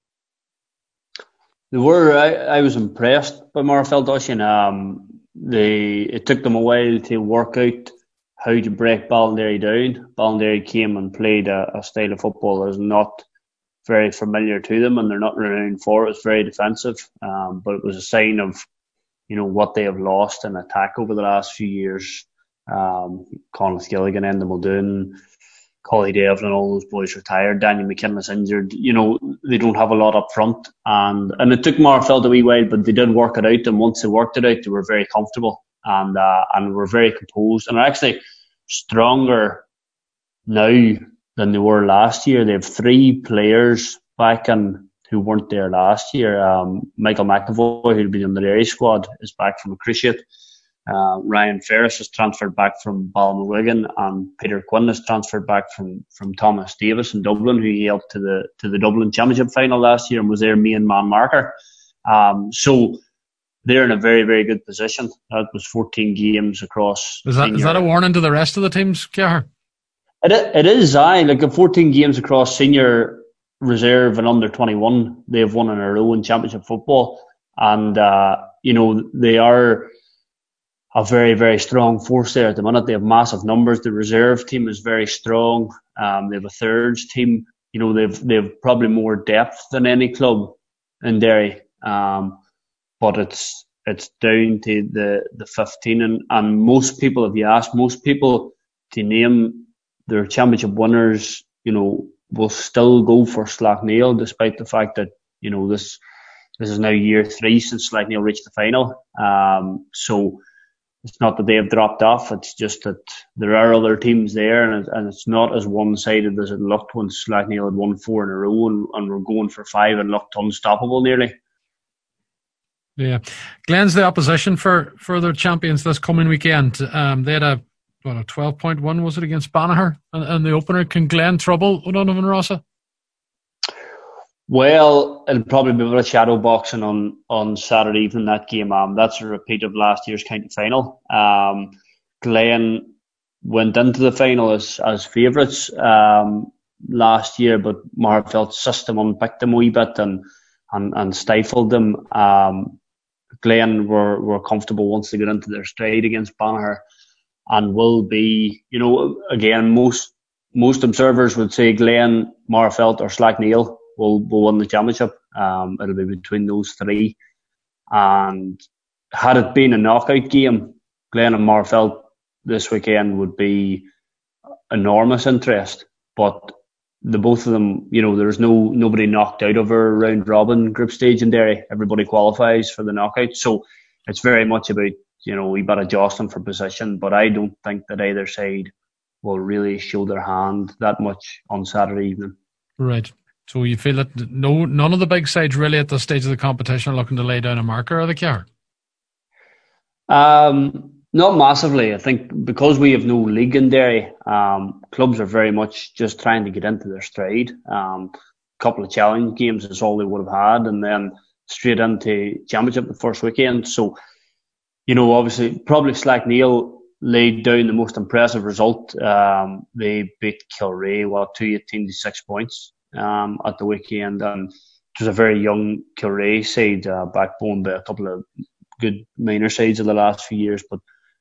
They were. I, I was impressed by Magherafelt, Oisín. Um, they it took them a while to work out how to break Ballinderry down. Ballinderry came and played a, a style of football that is not very familiar to them, and they're not renowned for it. It's very defensive, um, but it was a sign of, you know, what they have lost in attack over the last few years. Um, Conor Gilligan, Enda Muldoon, Collie Devlin, all those boys retired. Daniel McKinless injured. You know, they don't have a lot up front, and and it took Magherafelt a wee while, but they did work it out. And once they worked it out, they were very comfortable and uh, and were very composed, and are actually stronger now than they were last year. They have three players back and who weren't there last year. Um, Michael McAvoy, who'll be in the Derry squad, is back from a cruciate. Uh, Ryan Ferris has transferred back from Ballymolligan, and Peter Quinn has transferred back from, from Thomas Davis in Dublin, who he helped to the to the Dublin Championship final last year and was their main man marker. Um, so they're in a very, very good position. That was fourteen games across. Is that, is that a warning to the rest of the teams, Cahir? It, it is, aye. Like the fourteen games across senior, reserve and under twenty-one, they have won in a row in championship football. And, uh, you know, they are a very, very strong force there at the minute. They have massive numbers. The reserve team is very strong. Um, they have a thirds team. You know, they've, they've probably more depth than any club in Derry. Um, But it's it's down to the, the fifteen, and, and most people, if you ask most people to name their championship winners, you know, will still go for Slaughtneil, despite the fact that, you know, this this is now year three since Slaughtneil reached the final. Um, so it's not that they have dropped off; it's just that there are other teams there, and, and it's not as one-sided as it looked when Slaughtneil had won four in a row and, and were going for five and looked unstoppable nearly. Yeah, Glen's the opposition for, for their champions this coming weekend. Um, they had a what a twelve point one, was it, against Banagher in, in the opener. Can Glen trouble O'Donovan Rossa? Well, it'll probably be a bit of shadow boxing on, on Saturday evening, that game. Um, that's a repeat of last year's county final. Um, Glen went into the final as as favourites um, last year, but Magherafelt system unpicked them a wee bit and and, and stifled them. Um, Glen were, were comfortable once they got into their stride against Banagher, and will be, you know, again, most most observers would say Glen, Magherafelt or Slaughtneil will, will win the championship. Um, it'll be between those three. And had it been a knockout game, Glen and Magherafelt this weekend would be enormous interest. But the both of them, you know, there's no nobody knocked out of a round robin group stage in Derry. Everybody qualifies for the knockout, so it's very much about, you know, we better jostling for position. But I don't think that either side will really show their hand that much on Saturday evening. Right. So you feel that no none of the big sides really at this stage of the competition are looking to lay down a marker, are they, Cahir? Um. Not massively. I think because we have no league in Derry, um, clubs are very much just trying to get into their stride. Um, a couple of challenge games is all they would have had, and then straight into championship the first weekend. So, you know, obviously, probably Slaughtneil laid down the most impressive result. Um, they beat Kilray, well, two eighteen to six points um, at the weekend, and it was a very young Kilray side, uh, backbone by a couple of good minor sides of the last few years, but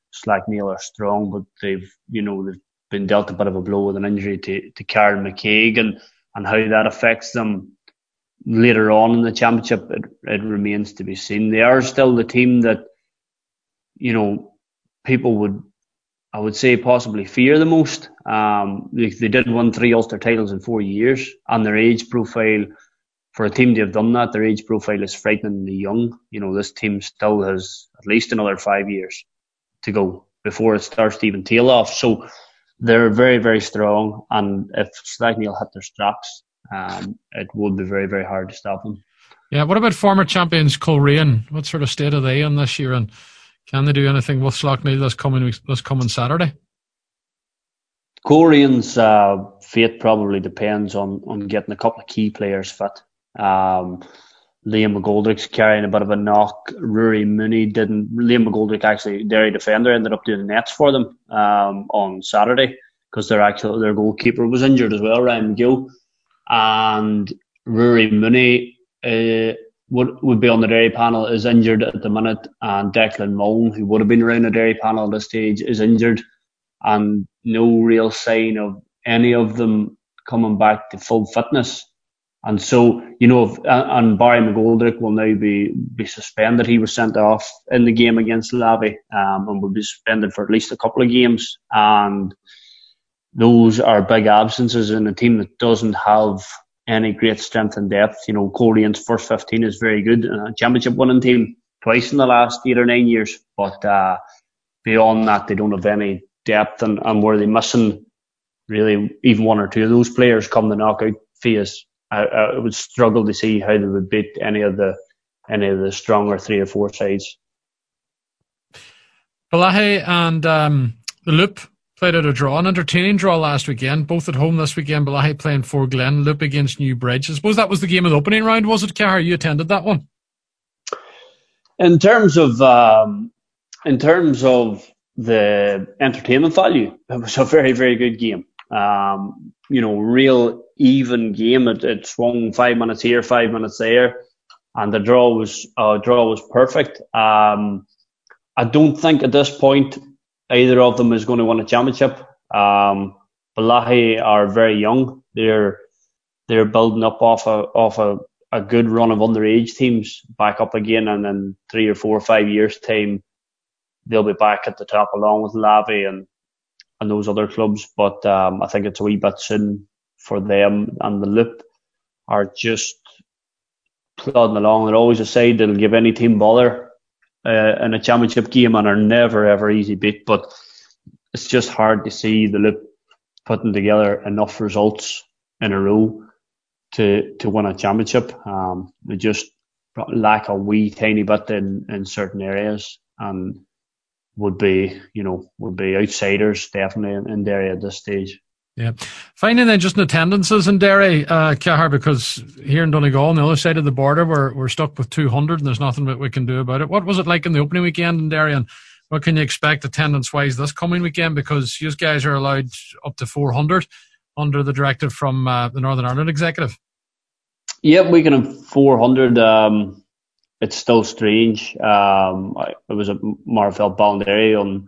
Slackneil are strong, but they've, you know, they've been dealt a bit of a blow with an injury to, to Karen McCaig, and, and how that affects them later on in the championship, it, it remains to be seen. They are still the team that, you know, people would, I would say, possibly fear the most. Um, they, they did win three Ulster titles in four years, and their age profile, for a team to have done that, their age profile is frighteningly young. You know, this team still has at least another five years to go before it starts to even tail off. So they're very, very strong, and if Slackneil hit their straps, um, it would be very, very hard to stop them. Yeah, what about former champions Coleraine? What sort of state are they in this year, and can they do anything with Slackneil this coming this coming Saturday? Colerane's uh, fate probably depends on, on getting a couple of key players fit. Um, Liam McGoldrick's carrying a bit of a knock. Rory Mooney didn't. Liam McGoldrick, actually, their defender, ended up doing the nets for them um, on Saturday because their actual their goalkeeper was injured as well, Ryan McGill. And Rory Mooney uh, would would be on the Derry panel, is injured at the minute, and Declan Mullen, who would have been around the Derry panel at this stage, is injured, and no real sign of any of them coming back to full fitness. And so, you know, if, and Barry McGoldrick will now be, be suspended. He was sent off in the game against Lavey, um, and will be suspended for at least a couple of games. And those are big absences in a team that doesn't have any great strength and depth. You know, Colerane's first fifteen is very good, a championship winning team twice in the last eight or nine years. But uh, beyond that, they don't have any depth, and, and were they missing really even one or two of those players come the knockout phase, I, I would struggle to see how they would beat any of the any of the stronger three or four sides. Balahi and um, the Loop played out a draw, an entertaining draw last weekend, both at home this weekend. Balahi playing for Glen, Loop against Newbridge. I suppose that was the game of the opening round, was it, Cahir? You attended that one. In terms of um, in terms of the entertainment value, it was a very, very good game. Um, you know, real even game. It, it swung five minutes here, five minutes there, and the draw was uh, draw was perfect. Um, I don't think at this point either of them is going to win a championship. Um, Balahi are very young. They're they're building up off a off a, a good run of underage teams back up again, and in three or four or five years' time, they'll be back at the top along with Lavey and. and those other clubs, but um, I think it's a wee bit soon for them, and the Loop are just plodding along. They're always a side that'll give any team bother uh, in a championship game and are never ever easy beat, but it's just hard to see the Loop putting together enough results in a row to to win a championship. Um, they just lack a wee tiny bit in, in certain areas, and would be, you know, would be outsiders definitely in, in Derry at this stage. Yeah. Finally then, just in attendances in Derry, uh, Cahir, because here in Donegal on the other side of the border we're, we're stuck with two hundred and there's nothing that we can do about it. What was it like in the opening weekend in Derry, and what can you expect attendance-wise this coming weekend? Because you guys are allowed up to four hundred under the directive from uh, the Northern Ireland Executive. Yep, we can have four hundred. Um, it's still strange. Um, I, it was at Marfell Ballinderry on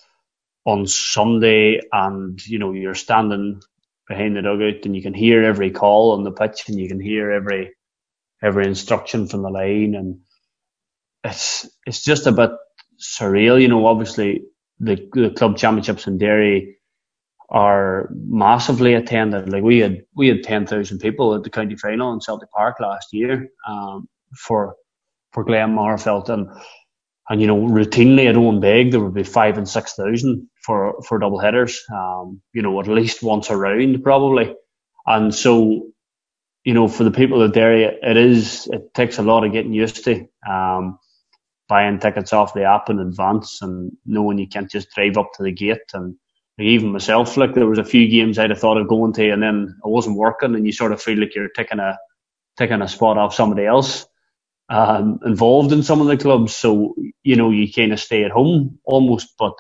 on Sunday, and you know you're standing behind the dugout, and you can hear every call on the pitch, and you can hear every every instruction from the line, and it's it's just a bit surreal. You know, obviously the the club championships in Derry are massively attended. Like we had we had ten thousand people at the county final in Celtic Park last year um, for for Glen Marfelt, and and you know routinely at Owen Beg there would be five and six thousand for for double headers. Um, you know at least once a round probably, and so you know for the people of Derry it is it takes a lot of getting used to um, buying tickets off the app in advance and knowing you can't just drive up to the gate. And even myself, like there was a few games I'd have thought of going to, and then I wasn't working, and you sort of feel like you're taking a taking a spot off somebody else um, involved in some of the clubs. So you know you kind of stay at home almost. But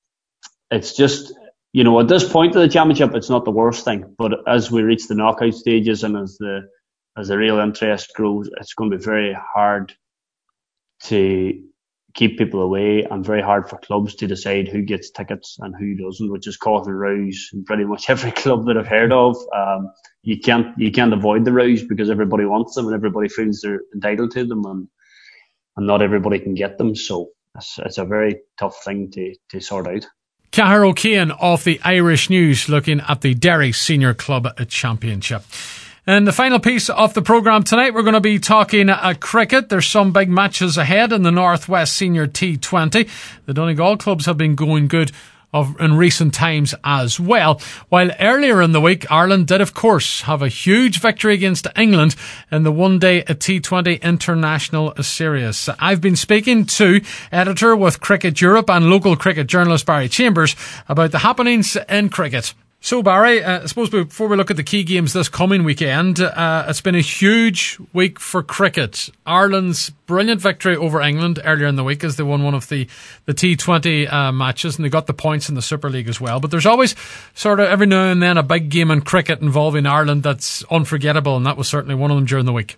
it's just you know at this point of the championship, it's not the worst thing. But as we reach the knockout stages and as the as the real interest grows, it's going to be very hard to keep people away, and very hard for clubs to decide who gets tickets and who doesn't, which is causing rows in pretty much every club that I've heard of. Um, you can't you can't avoid the rows because everybody wants them and everybody feels they're entitled to them, and and not everybody can get them. So it's, it's a very tough thing to, to sort out. Cahir O'Kane of the Irish News looking at the Derry Senior Club Championship. And the final piece of the programme tonight, we're going to be talking uh, cricket. There's some big matches ahead in the Northwest Senior T twenty. The Donegal clubs have been going good of in recent times as well. While earlier in the week, Ireland did, of course, have a huge victory against England in the one-day T twenty International Series. I've been speaking to editor with Cricket Europe and local cricket journalist Barry Chambers about the happenings in cricket. So Barry, uh, I suppose before we look at the key games this coming weekend, uh, it's been a huge week for cricket. Ireland's brilliant victory over England earlier in the week as they won one of the, the T twenty uh, matches, and they got the points in the Super League as well. But there's always sort of every now and then a big game in cricket involving Ireland that's unforgettable, and that was certainly one of them during the week.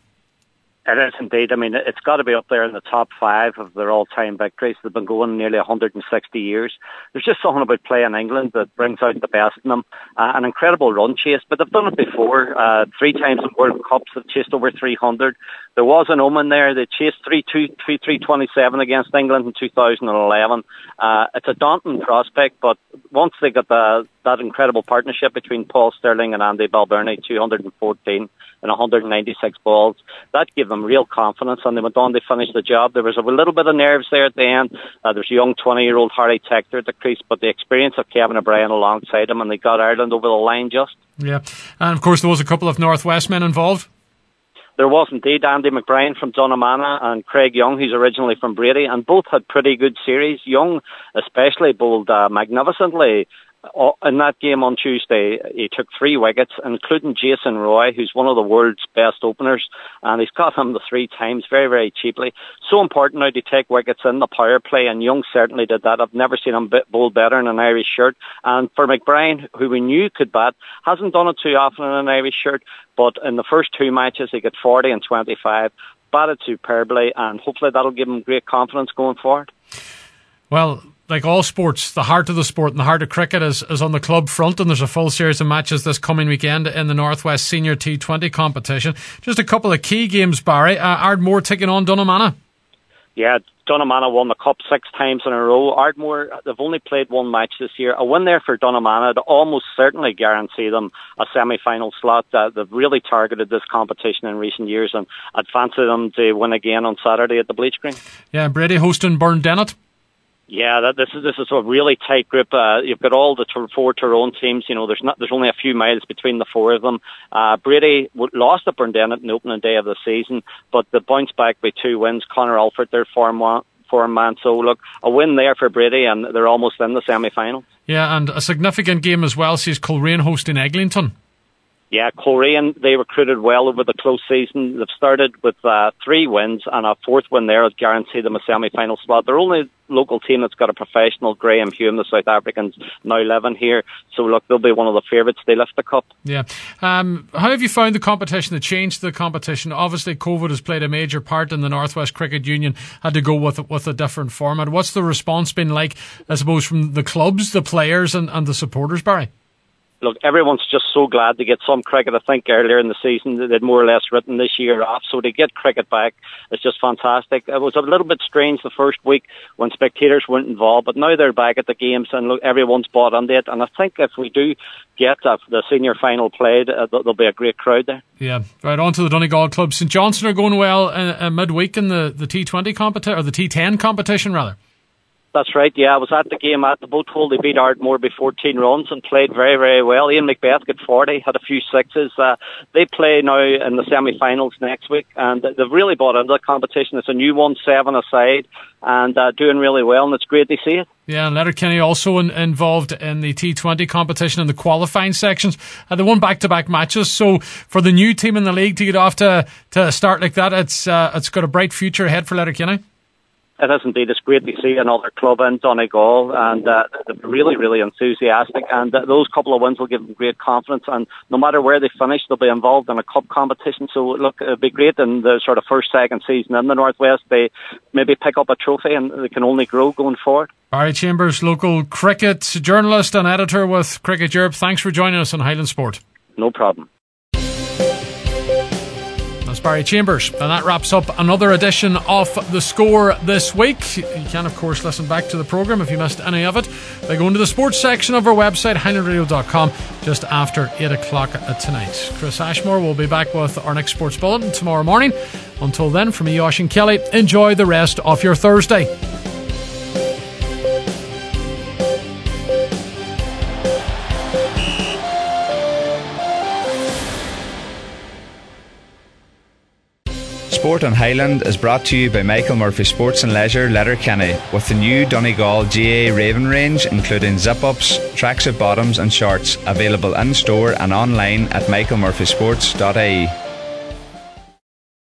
It is indeed. I mean, it's got to be up there in the top five of their all-time victories. They've been going nearly one hundred sixty years. There's just something about playing England that brings out the best in them. Uh, an incredible run chase, but they've done it before. Uh, three times in World Cups, they've chased over three hundred. There was an omen there. They chased three two, three three twenty-seven against England in two thousand eleven. Uh, it's a daunting prospect, but once they got the, that incredible partnership between Paul Stirling and Andy Balbirnie, two hundred fourteen and one hundred ninety-six balls, that gave them real confidence, and they went on to finish the job. There was a little bit of nerves there at the end. Uh, there's a young twenty-year-old Harry Tector at the crease, but the experience of Kevin O'Brien alongside him, and they got Ireland over the line just. Yeah, and of course there was a couple of Northwest men involved. There was indeed Andy McBride from Dunnamana and Craig Young, who's originally from Brady, and both had pretty good series. Young especially bowled uh, magnificently. In that game on Tuesday, he took three wickets, including Jason Roy, who's one of the world's best openers, and he's got him the three times very, very cheaply. So important now to take wickets in the power play, and Young certainly did that. I've never seen him bowl better in an Irish shirt. And for McBride, who we knew could bat, hasn't done it too often in an Irish shirt, but in the first two matches he got forty and twenty-five, batted superbly, and hopefully that'll give him great confidence going forward. Well, like all sports, the heart of the sport and the heart of cricket is, is on the club front, and there's a full series of matches this coming weekend in the Northwest Senior T twenty competition. Just a couple of key games, Barry. Uh, Ardmore taking on Dunnamana. Yeah, Dunnamana won the Cup six times in a row. Ardmore, they've only played one match this year. A win there for Dunnamana to almost certainly guarantee them a semi-final slot. Uh, they've really targeted this competition in recent years, and I'd fancy them to win again on Saturday at the Bleach Green. Yeah, Brady hosting Burndennet. Yeah, that, this is this is a really tight group. Uh, you've got all the ter- four Tyrone teams. You know, there's not there's only a few miles between the four of them. Uh, Brady w- lost at Burndennet in the opening day of the season, but they bounced back by two wins. Conor Alford, their form one. Form man. So look, a win there for Brady, and they're almost in the semi-final. Yeah, and a significant game as well sees Coleraine hosting Eglinton. Yeah, Coleraine, they recruited well over the close season. They've started with uh, three wins, and a fourth win there has guaranteed them a semi-final slot. They're only local team that's got a professional. Graham Hume, the South Africans, now living here. So look, they'll be one of the favourites. They lift the cup. Yeah. Um, how have you found the competition, the change to the competition? Obviously, COVID has played a major part, and the Northwest Cricket Union had to go with with a different format. What's the response been like, I suppose, from the clubs, the players, and, and the supporters, Barry? Look, everyone's just so glad to get some cricket. I think earlier in the season they'd more or less written this year off, so to get cricket back is just fantastic. It was a little bit strange the first week when spectators weren't involved, but now they're back at the games, and look, everyone's bought into it. And I think if we do get uh, the senior final played, uh, there'll be a great crowd there. Yeah, right on to the Donegal club. St Johnstone are going well uh, uh, midweek in the, the T twenty competition, or the T ten competition rather. That's right, yeah. I was at the game at the Boathole. They beat Ardmore by fourteen runs and played very, very well. Ian Macbeth got forty, had a few sixes. Uh, they play now in the semi-finals next week, and they've really bought into the competition. It's a new one, seven aside, and uh, doing really well, and it's great to see it. Yeah, and Letterkenny also in, involved in the T twenty competition in the qualifying sections. Uh, they won back-to-back matches, so for the new team in the league to get off to, to a start like that, it's uh, it's got a bright future ahead for Letterkenny. it is indeed. It's great to see another club in Donegal, and uh, they're really, really enthusiastic. And uh, those couple of wins will give them great confidence. And no matter where they finish, they'll be involved in a cup competition. So look, it'd be great in the sort of first, second season in the Northwest. They maybe pick up a trophy, and they can only grow going forward. Barry Chambers, local cricket journalist and editor with Cricket Europe. Thanks for joining us on Highland Sport. No problem. That's Barry Chambers, and that wraps up another edition of The Score this week. You can, of course, listen back to the programme if you missed any of it by going to the sports section of our website, highland radio dot com, just after eight o'clock tonight. Chris Ashmore will be back with our next Sports Bulletin tomorrow morning. Until then, from me, Oisín Kelly, enjoy the rest of your Thursday. Sport on Highland is brought to you by Michael Murphy Sports and Leisure, Letterkenny, with the new Donegal G A Raven range, including zip-ups, tracksuit bottoms and shorts, available in store and online at michael murphy sports dot I E.